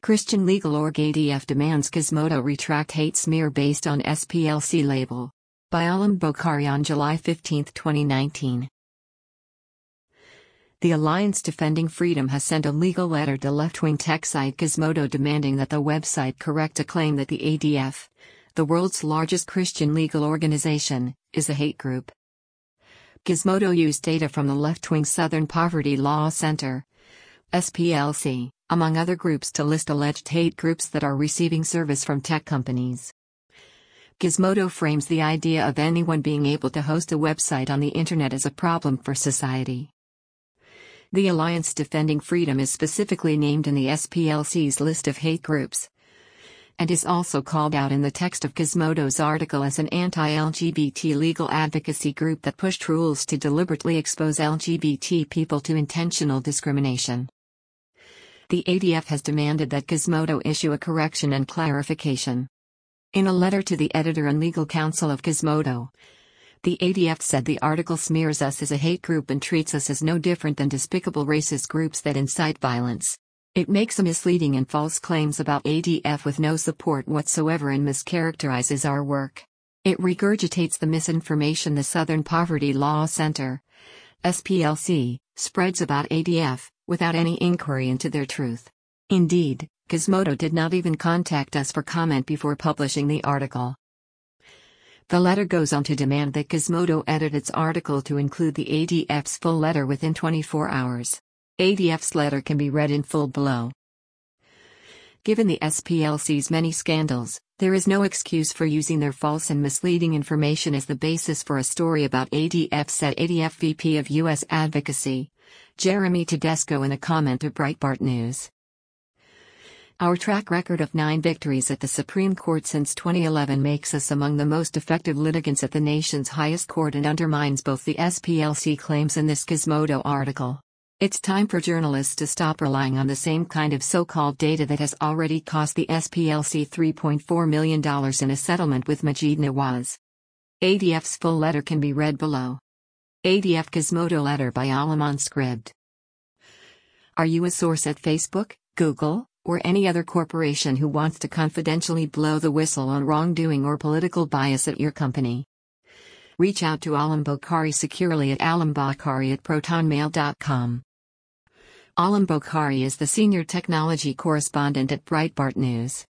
Christian legal org ADF demands Gizmodo retract hate smear based on SPLC label. By Alam Bokhari on July 15, 2019. The Alliance Defending Freedom has sent a legal letter to left-wing tech site Gizmodo demanding that the website correct a claim that the ADF, the world's largest Christian legal organization, is a hate group. Gizmodo used data from the left-wing Southern Poverty Law Center, SPLC, among other groups to list alleged hate groups that are receiving service from tech companies. Gizmodo frames the idea of anyone being able to host a website on the internet as a problem for society. The Alliance Defending Freedom is specifically named in the SPLC's list of hate groups, and is also called out in the text of Gizmodo's article as an anti-LGBT legal advocacy group that pushed rules to deliberately expose LGBT people to intentional discrimination. The ADF has demanded that Gizmodo issue a correction and clarification. In a letter to the editor and legal counsel of Gizmodo, the ADF said the article smears us as a hate group and treats us as no different than despicable racist groups that incite violence. It makes a misleading and false claims about ADF with no support whatsoever and mischaracterizes our work. It regurgitates the misinformation the Southern Poverty Law Center, SPLC, spreads about ADF, without any inquiry into their truth. Indeed, Gizmodo did not even contact us for comment before publishing the article. The letter goes on to demand that Gizmodo edit its article to include the ADF's full letter within 24 hours. ADF's letter can be read in full below. Given the SPLC's many scandals, there is no excuse for using their false and misleading information as the basis for a story about ADF, said ADF VP of U.S. Advocacy, Jeremy Tedesco, in a comment to Breitbart News. Our track record of 9 victories at the Supreme Court since 2011 makes us among the most effective litigants at the nation's highest court and undermines both the SPLC claims and this Gizmodo article. It's time for journalists to stop relying on the same kind of so-called data that has already cost the SPLC $3.4 million in a settlement with Maajid Nawaz. ADF's full letter can be read below. ADF Gizmodo letter by Alam on Scribd. Are you a source at Facebook, Google, or any other corporation who wants to confidentially blow the whistle on wrongdoing or political bias at your company? Reach out to Alam Bokhari securely at alambokhari@protonmail.com. Alam Bokhari is the senior technology correspondent at Breitbart News.